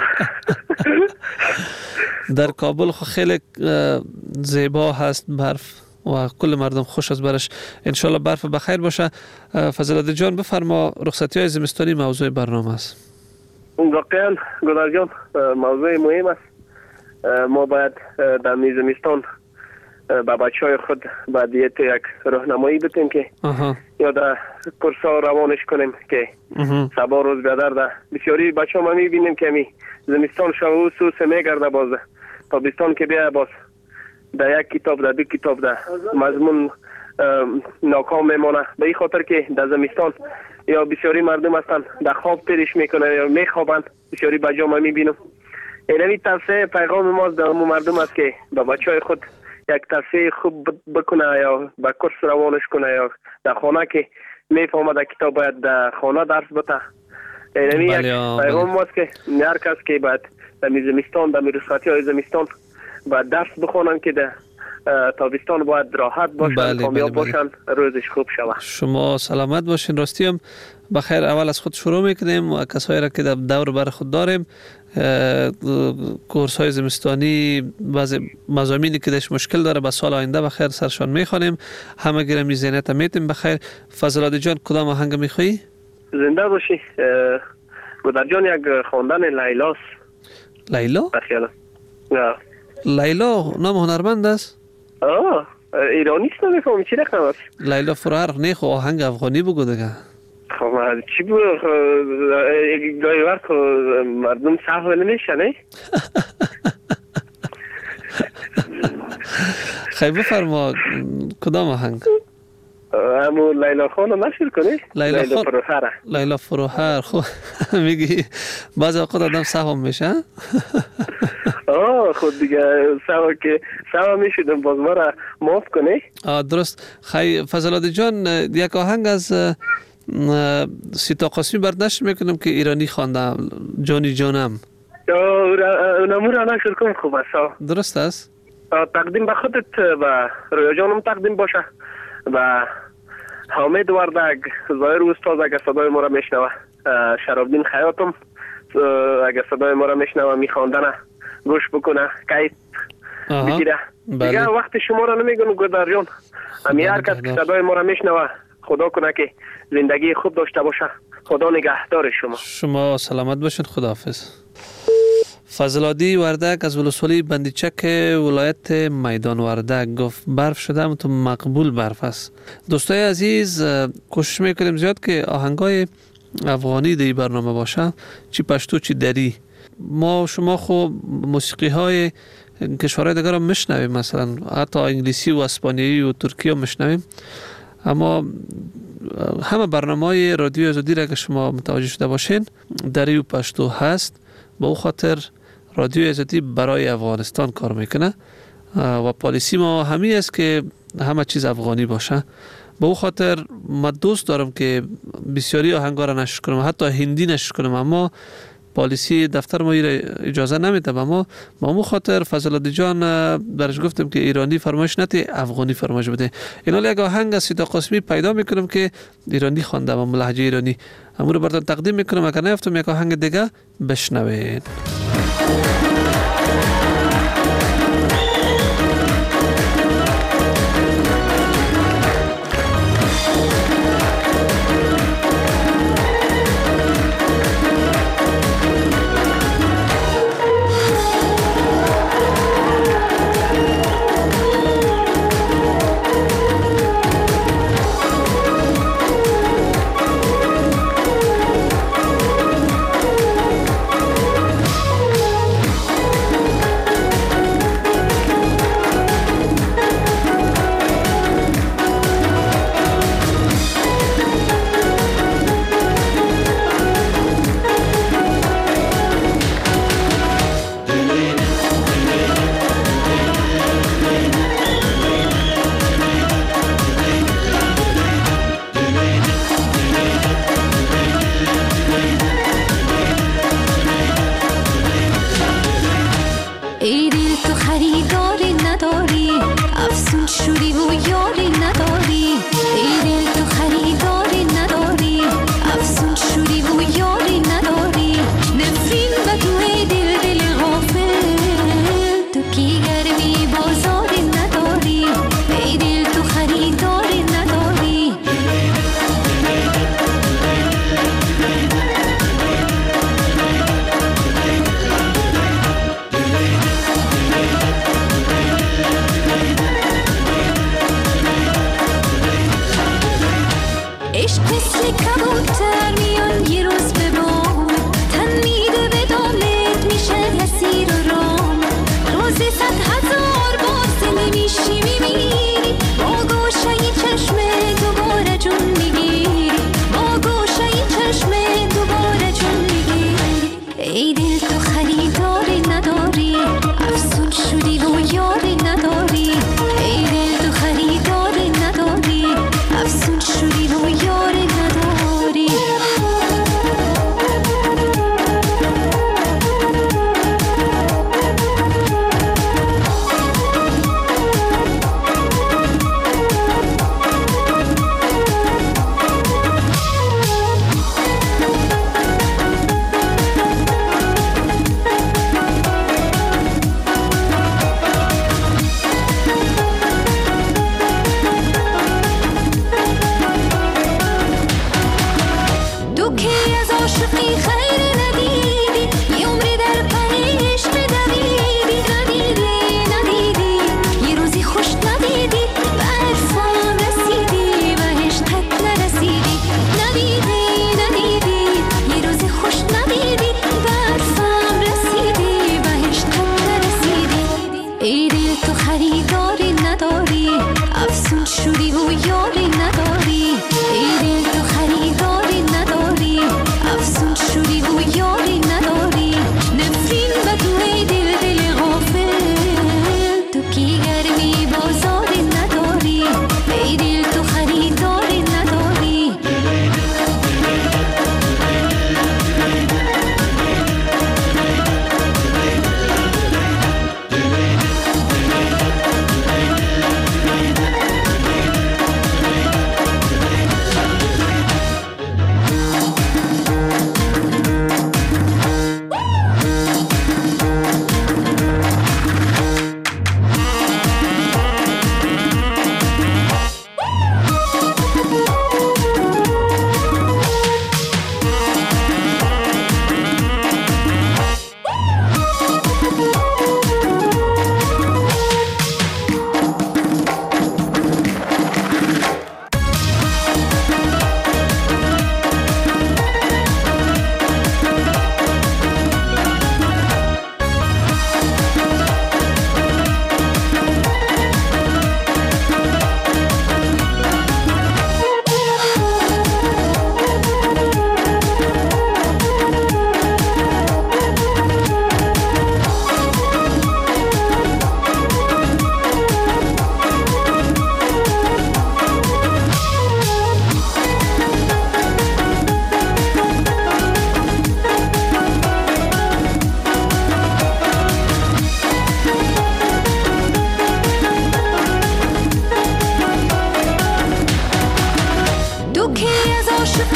در کابل خو خیلی زیبا هست برف و کل مردم خوش از برش. انشالله برف بخیر باشه. فضل جان بفرما رخصتی های زمستانی موضوع برنامه است. واقعا گدار جان موضوع مهم است. ما باید در زمستان با بچه های خود باید یک راهنمایی بتیم که یا در کورس ها روانش کنیم که سبا روز بیادر در بسیاری بچه ها ما میبینیم که می زمستان شو سوس میگرده باز تابستان که بیا باز در یک کتاب در دو کتاب در مضمون ناکام میمانه. به این خاطر که در زمستان یا بسیاری مردم هستن در خواب تیرش میکنه یا میخوابند. بسیاری بچه ها ما میبینم. اینمی توصیه پیغام ما در مردم است که با بچه های خود یک توصیه خوب بکنه یا با کورس روانش کنه یا در خانه که میفهمه در کتاب باید در خانه درس بته. اینمی یک پیغام ماست که هر کس که باید در زمستان در رخصتی های زمستان باید درس بخونن که در تابستان باید راحت باشن، کامیاب باشن، روزش خوب شود. شما سلامت باشین. راستی هم بخیر. اول از خود شروع میکنیم و کسایی را که در دور بر خود داریم کورس های زمستانی بعضی مضامینی که داشت مشکل داره به سال آینده بخیر سرشان میخوانیم. همه گیرمی ذهنیت میتیم بخیر. فضل جان کدام آهنگ میخوایی؟ زنده باشی. گدر جان یک خواندن لیلاست. لیلا؟ بخیال. لیلا نام هنرمند است؟ ایرانیست نمیفهمی چی رقم است؟ لیلا فرار نه خو آهنگ افغانی بگو دیگه. خب چی بود؟ گاهی وقت مردم صحبه نمیشه نه؟ خیلی بفرما کدام آهنگ؟ امو لیلا خانو نشر کنی؟ لیلا فروهر. لیلا فروهر. خب میگی بعضی وقت آدم سهم میشه. خود دیگه سوا میشدم باز ما را معاف کنی؟ درست. خیلی فضلالله جان یک آهنگ از سیتا قاسمی برداشت میکنم که ایرانی خوانده، جانی جانم. اونمو را نشر کن خوب است. درست است. تقدیم به خودت و رویا جانم تقدیم باشه و حامد وردگ ظاهر استاد اگر صدای ما را میشنوه، شرابدین خیاطم اگر صدای ما را میشنوه میخواندنه گوش بکنه کیف بگیره. دیگه وقت شما را نمیگم گودر جان. امی هر کس که صدای ما را میشنوه خدا کنه که زندگی خوب داشته باشه. خدا نگهدار شما سلامت باشین. خداحافظ. فضلادی وردک از ولسوالی بندیچک ولایت میدان وردک گفت برف شده تو مقبول برف است. دوستای عزیز کوشش میکنیم زیاد که آهنگای افغانی در برنامه باشه، چی پشتو چی دری. ما شما خب موسیقی های کشورهای دیگر هم میشنویم، مثلا حتی انگلیسی و اسپانیایی و ترکی هم میشنویم، اما همه برنامه های رادیو آزادی را که شما متوجه شده باشین دری و پشتو هست. به او خاطر رادیو آزادی برای افغانستان کار میکنه و پالیسی ما همین است که همه چیز افغانی باشه. به او خاطر من دوست دارم که بسیاری آهنگا را نشر کنم، حتی هندی نشر کنم، اما پالیسی دفتر ما اجازه نمیده. اما با اون خاطر فضلالله جان برش گفتم که ایرانی فرمایش نده، افغانی فرمایش بده. اینا یک آهنگ از سیتا قاسمی پیدا میکنم که ایرانی خوانده و لهجه ایرانی، همون رو براتون تقدیم میکنم. اگر نیفتم یک آهنگ دیگه بشنوید.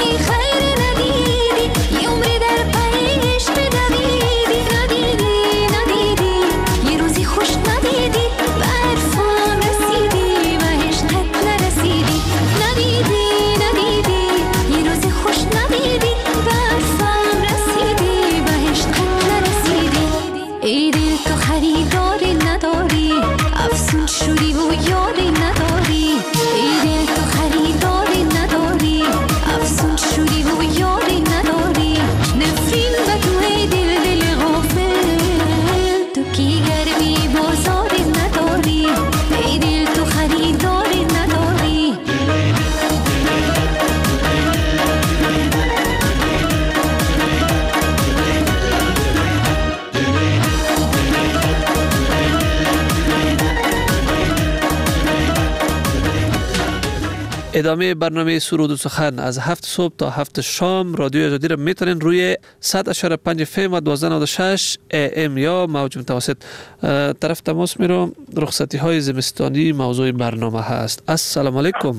ادامه برنامه سرود و سخن از 7 صبح تا 7 شام رادیو آزادی را میتونین روی 100.5 FM و 1296 AM یا موج متوسط طرف تماس میرم. رخصتی های زمستانی موضوع برنامه هست. السلام علیکم.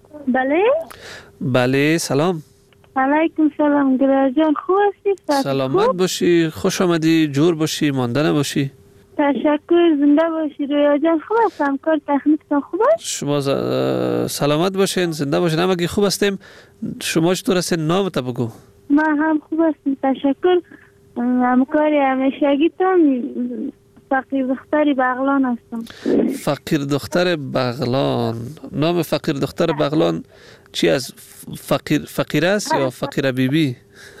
بله سلام. علیکم سلام گلار جان، خوب هستی؟ سلامت باشی، خوش آمدی، جور باشی، مانده نباشی. تشکر، زنده باشی. رویا جان خوب هستم، کار تکنیکتان خوب است؟ شما سلامت باشین، زنده باشین. همگی خوب هستیم. شما چطور هستین؟ نامت بگو. ما هم خوب هستیم، تشکر. همکاری همیشگیتان فقیر دختر بغلان هستم. فقیر دختر بغلان. نام فقیر دختر بغلان چی از فقیر است یا فقیر بیبی؟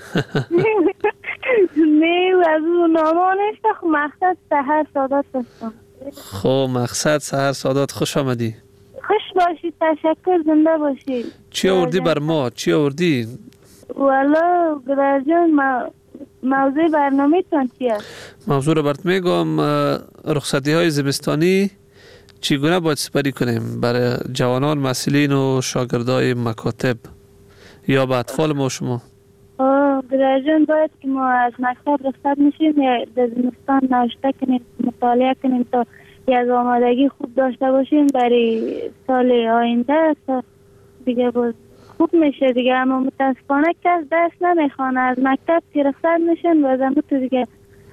نه از اون ناما نیست. مقصد سحر سادات هستم. خب مقصد سحر سادات، خوش آمدی. خوش باشید، تشکر، زنده باشید. چی آوردی بر ما؟ چی آوردی؟ والا گلار جان، موضوع برنامه تان چی است؟ موضوع رو برات میگم. رخصتی های زمستانی چگونه باید سپری کنیم برای جوانان مسئولین و شاگردای مکاتب یا به اطفال ما شما؟ گلار جان، باید که ما از مکتب رخصت میشیم در زمستان نوشته کنیم، مطالعه کنیم تا یک آمادگی خوب داشته باشیم برای سال آینده تا دیگه باز خوب میشه دیگه. اما متاسفانه کس درس نمیخوانه، از مکتب که رخصت میشن و زمین تو دیگه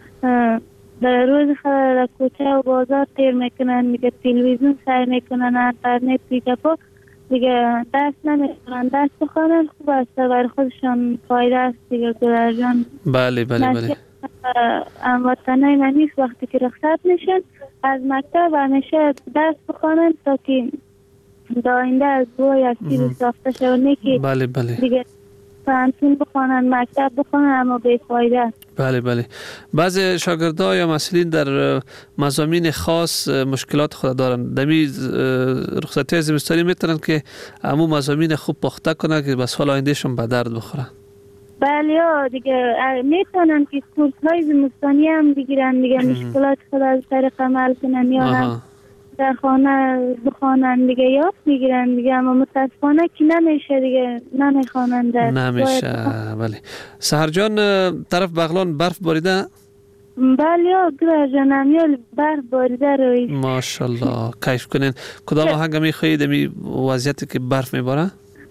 در روز خود در کوچه و بازار تیر میکنن، دیگه تلویزیون سر میکنن، انترنت دیگه پا دیگه درس نمیخوانن. درس بخوانن خوب است، برای خودشان فایده است دیگه گلار جان. بله بله بله. هموطنای من نیست وقتی که رخصت میشن از مکتب همیشه درس بخوانن تا که داینده از بوی از تیر ساخته شونه که بله بله دیگه فانتون بخوانن، مکتب بخوانن، اما بی فایده. بله بله. بعض شاگردها یا مسئولین در مضامین خاص مشکلات خود دارن. دمی رخصتی زمستانی میتونن که همون مضامین خوب پخته کنن که به سال آیندهشون به درد بخورن. بله دیگه میتونن که کورس های زمستانی هم بگیرن دیگه، مشکلات خود از طریق عمل کنن یا هم در خانه بخوانن دیگه، یاد میگیرن دیگه. اما متاسفانه که نمیشه دیگه، نمیخوانن در نمیشه. بله. سحر جان، طرف بغلان برف باریده؟ بله گلار جان، همیال برف باریده روی. ماشاءالله، کیف کنین. کدام آهنگ میخواهید امی وضعیتی که برف میباره؟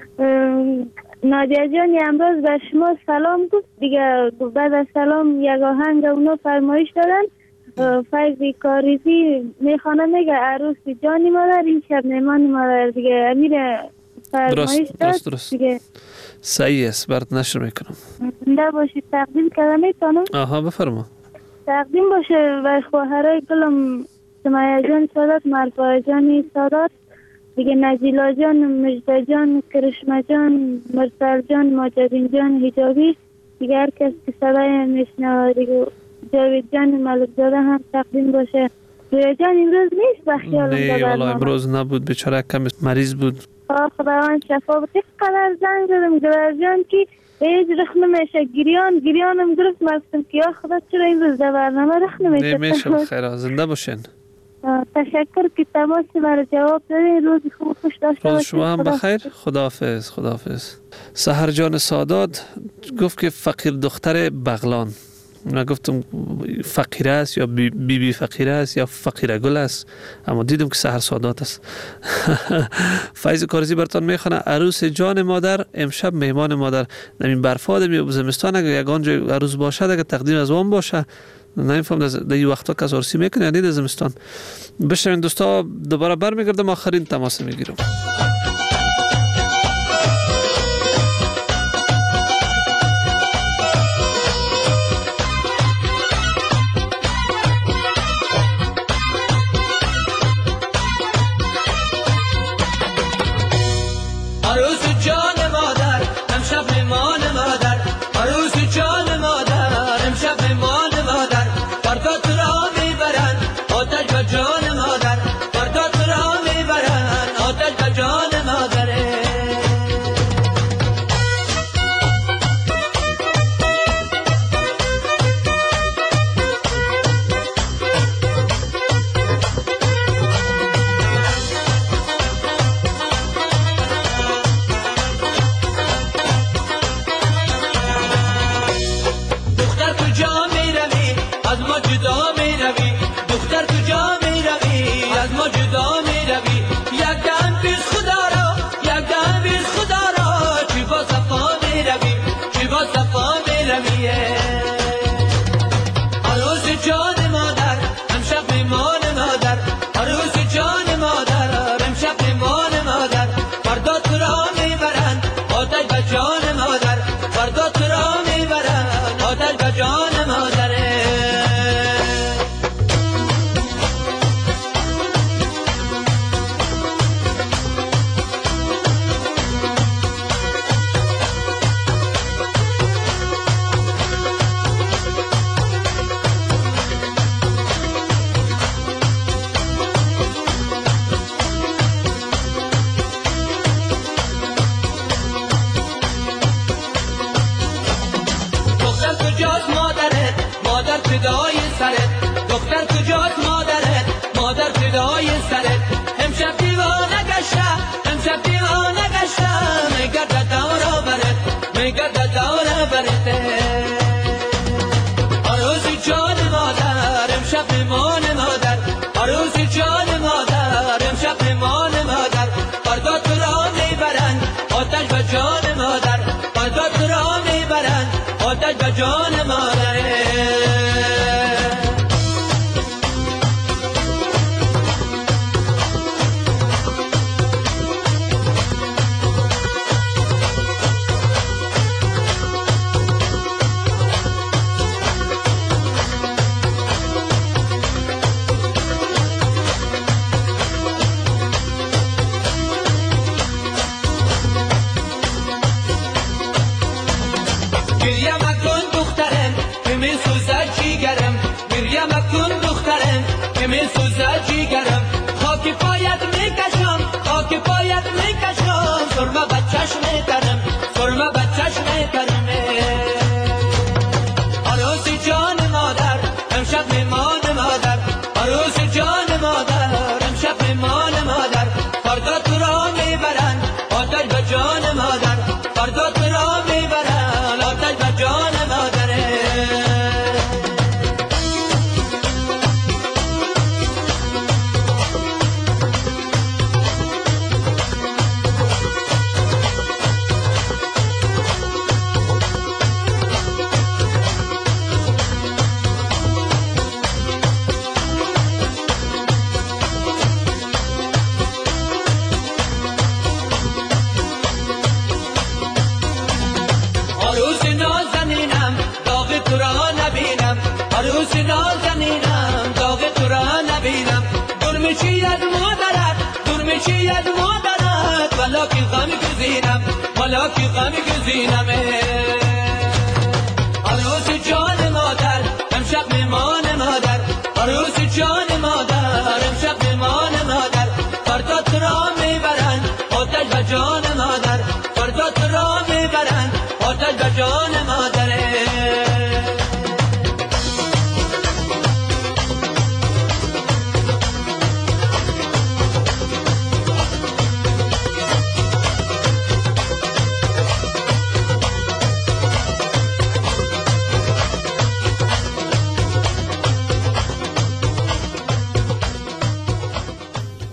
نادیا جان امروز بر شما سلام گفت دیگه. بعد از سلام یک آهنگ اونو فرمایش دادن. فیضی کاریزی میخوانه، میگه عروس جانی مادر این شب میمانی مادر دیگه. امیر فرمایش داد دیگه. صحیح است، برات نشر میکنم. زنده باشید. تقدیم کردم میتونم؟ آها بفرما. تقدیم باشه و خواهرای گلم سمیه جان سادات، مرفوع جانی سادات دیگه، نجیلا جان، مجده جان، کرشمه جان، مرسل جان، ماجدین جان حجابی دیگه، هر کس که صدای میشنوه دیگه. جاوید جان ملکزاده هم تقدیم باشه. رویا جان امروز نیست بخیالم؟ نه والا امروز نبود، بیچاره کم مریض بود. خداوند شفا بده. قدر زنگ زدم گلار جان که هیچ رخ نمیشه، گریانم گرفت. مستم که یا خدا چرا امروز در برنامه رخ نمیشه. نمیشه بخیر، زنده باشین. تشکر که تماس مرا جواب دادین. روز خوب خوش داشته باشید. روز شما هم بخیر. خداحافظ. خداحافظ. سحر جان سادات گفت که فقیر دختر بغلان. من گفتم فقیر است یا بی فقیر است یا فقیر گل است، اما دیدم که سحر سادات است. فیض کارزی براتون میخونه: عروس جان مادر امشب مهمان مادر. نمین برفاد می زمستان اگه یگان جای عروس باشد، اگه تقدیم از وام باشه، نمیفهم در این وقتا که عروسی میکنه یعنی در زمستان. بشنوین دوستا، دوباره برمیگردم آخرین تماس میگیرم.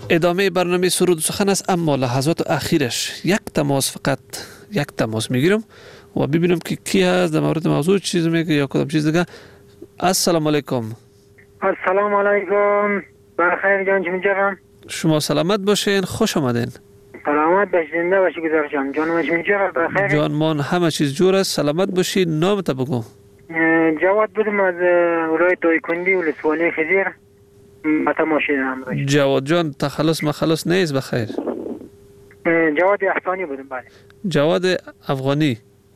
ادامه برنامه سرود و سخن است، اما لحظات اخیرش یک تماس میگیرم و ببینم که کی هست در مورد موضوع چیز میگه یا کدام چیز دیگه. السلام علیکم. السلام علیکم. بخیر جان جان. شما سلامت باشین، خوش آمدین. سلامت باشید، زنده باشید گذار جان. جان جور بخیر. جان مان همه چیز جور است، سلامت باشید. نامت بگو. جواد بودم از ولایت دایکندی ولسوالی خزیر. جواد جان تخلص مخلص نیست بخیر. جواد احسانی بودم. بله. جواد افغانی.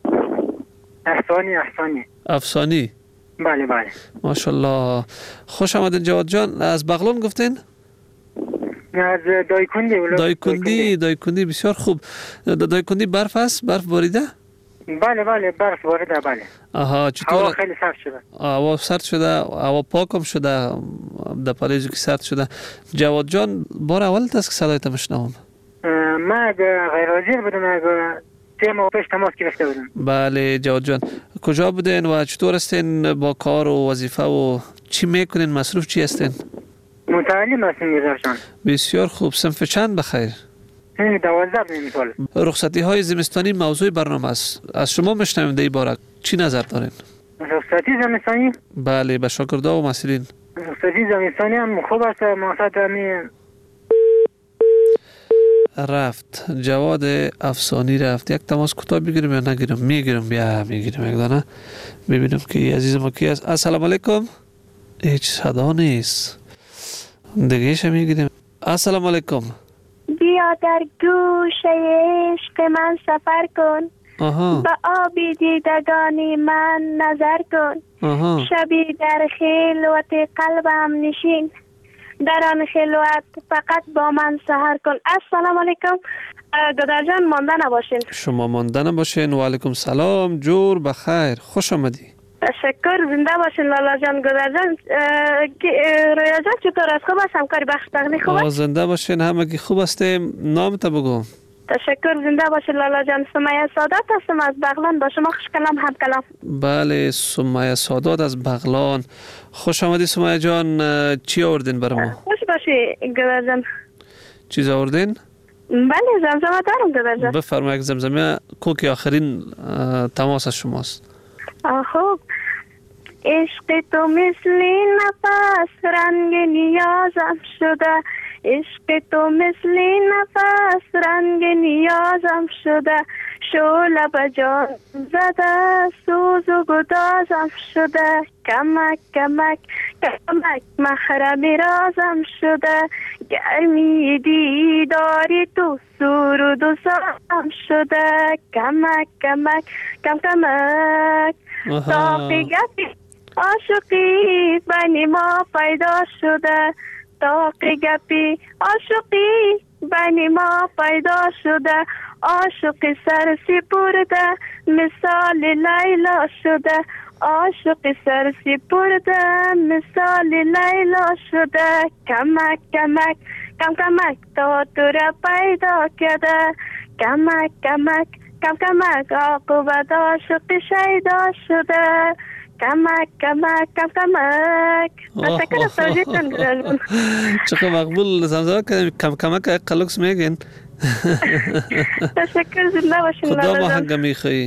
افسانی. بله. ماشاءالله. خوش آمدین جواد جان. از بغلان گفتین؟ از دایکندی بسیار خوب. دایکندی برف است؟ برف باریده؟ بله برف باریده. بله. آها چطور؟ هوا خیلی سرد شده. هوا سرد شده، هوا پاکم شده در پاریس که سرد شده. جواد جان بار اول است که صدایت میشنوم. ما غیر حاضر بودم، 3 ماه پیش تماس گرفته بودم. بله جواد جان، کجا بودین و چطور هستین با کار و وظیفه و چی میکنین؟ مصروف چی هستین؟ متعلم هستم گذار جان. بسیار خوب. صنف چند بخیر؟ 12 سال. رخصتی های زمستانی موضوع برنامه است. از شما میشنویم در این باره چی نظر دارین؟ رخصتی زمستانی؟ بله، به شاگردا و مسئولین. رخصتی زمستانی هم خوب است. مقصد همین رفت. جواد افسانی رفت. یک تماس کوتاه بگیریم یا نگیریم؟ میگیریم یک دانه. ببینیم که عزیز ما کی است. السلام علیکم. هیچ صدا نیست. دیگه میگیریم. السلام علیکم. بیا در گوشه عشق من سفر کن. به آبی دیدگانی من نظر کن. شبی در خلوت قلبم نشین، در آن خلوت فقط با من سحر کن. السلام علیکم. گدر جان مانده نباشین. شما مانده نباشین. و علیکم سلام. جور بخیر، خوش آمدی. تشکر، زنده باشین لالا جان. گدر جان رویا جان چطور است؟ خوب است؟ همکاری بخش تغنی خوب است؟ زنده باشین، همگی خوب هستیم. نامت بگو. تشکر، زنده باشین لالا جان. سمیه سادات هستم از بغلان، با شما خوش کلام هم کلام. بله، سمیه سادات از بغلان. خوش آمدی سمیه جان. چی آوردین برای ما؟ خوش باشی گدر جان. چیز آوردین؟ بله، زمزمه دارم گدر جان. بفرمایید. زمزمه کوکی آخرین تماس از شماست. خوب. عشق تو مثل نفس رنگ نیازم شده، عشق تو مثل نفس رنگ نیازم شده، شعله به جان زده سوز و گدازم شده، کمک کمک کمک محرم رازم شده، گرمی دیداری تو سرود و سازم شده، کمک کمک کم کمک تاقی گپی عاشقی بین ما پیدا شده، تاقی گپی عاشقی بین ما پیدا شده، عاشق سر سپرده مثال لیلا شده، عاشق سر سپرده مثال لیلا شده، کمک کمک کم کمک تا تو را پیدا کرده، کمک کمک کم کمک عاقبت عاشق شیدا شده، کمک کمک کم کمک. تشکر از توجیهتون گذارم. چقدر مقبول زمزمه کردیم. کم کمک قلوکس میگین. تشکر، زنده باشین. کدام آهنگ میخوایی؟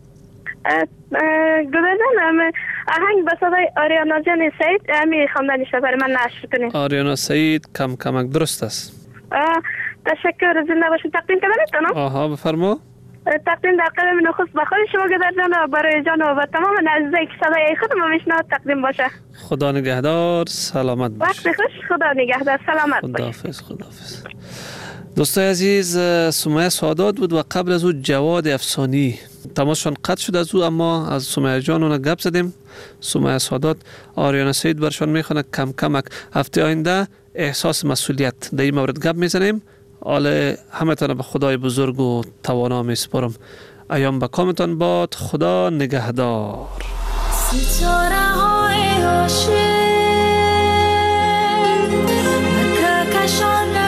گذارم آهنگ به صدای آریانا جان سعید همی خواندنش برای من نشر کنین. آریانا سعید کم کمک درست است. تشکر، زنده باشین. تقدیم کردم. آها بفرما. تقدیم در قدم نخست به خود شما گذر جان و برای جان و تمام عزیزایی که صدای خود ما میشنوند تقدیم باشه. خدا نگهدار، سلامت باش. وقت خوش، خدا نگهدار، سلامت باش. خداحافظ. دوستای عزیز، سمیه سادات بود و قبل از او جواد افسانی. تماسشان قطع شد از او، اما از سمیه جان اون گپ زدیم. سمیه سادات آریانا سعید برشان میخونه کم کمک. هفته آینده احساس مسئولیت در این مورد گپ میزنیم. حال همتان به خدای بزرگ و توانا میسپارم. ایام به کامتان باد. خدا نگهدار. ستاره های عاشق مکه کشان